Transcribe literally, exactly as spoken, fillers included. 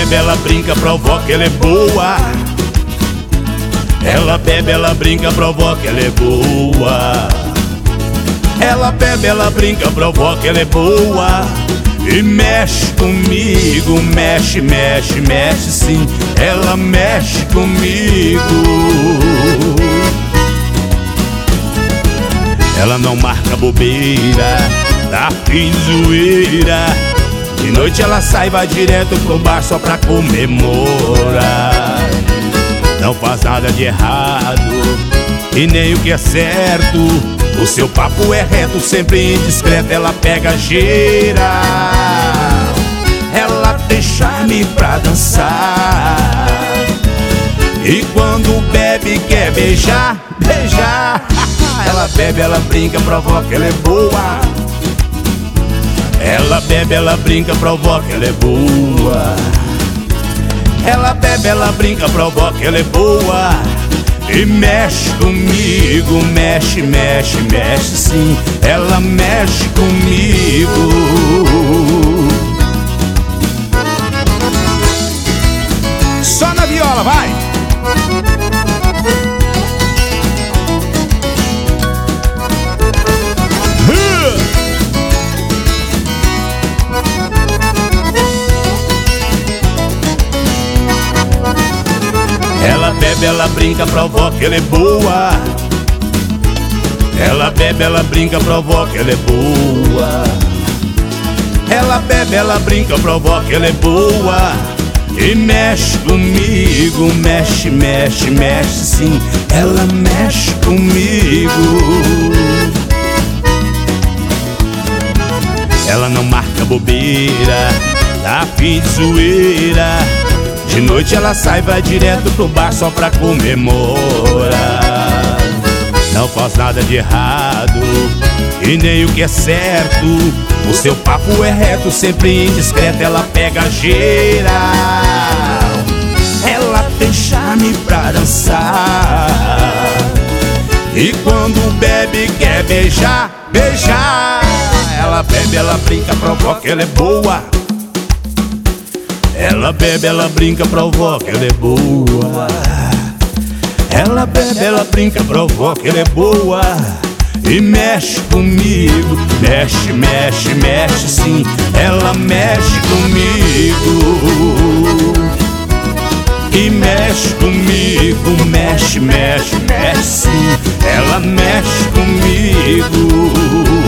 bebe, ela brinca, provoca, ela é boa. Ela bebe, ela brinca, provoca, ela é boa. Ela bebe, ela brinca, provoca, ela é boa. E mexe comigo, mexe, mexe, mexe sim. Ela mexe comigo. Ela não marca bobeira, tá fim de zoeira. De noite ela sai, vai direto pro bar só pra comemorar. Não faz nada de errado e nem o que é certo. O seu papo é reto, sempre indiscreto. Ela pega geral, ela tem charme pra dançar. E quando bebe quer beijar, beijar. Ela bebe, ela brinca, provoca, ela é boa. Ela bebe, ela brinca, provoca, ela é boa. Ela bebe, ela brinca, provoca, ela é boa. E mexe comigo, mexe, mexe, mexe sim. Ela mexe comigo. Só na viola, vai! Ela bebe, ela brinca, provoca, ela é boa. Ela bebe, ela brinca, provoca, ela é boa. Ela bebe, ela brinca, provoca, ela é boa. E mexe comigo, mexe, mexe, mexe sim. Ela mexe comigo. Ela não marca bobeira, tá fim de zoeira. De noite ela sai, vai direto pro bar só pra comemorar. Não faz nada de errado e nem o que é certo. O seu papo é reto, sempre indiscreto. Ela pega geral, ela tem charme pra dançar. E quando bebe quer beijar, beijar. Ela bebe, ela brinca, provoca, ela é boa. Ela bebe, ela brinca, provoca, ela é boa. Ela bebe, ela brinca, provoca, ela é boa. E mexe comigo, mexe, mexe, mexe sim. Ela mexe comigo. E mexe comigo, mexe, mexe, mexe sim. Ela mexe comigo.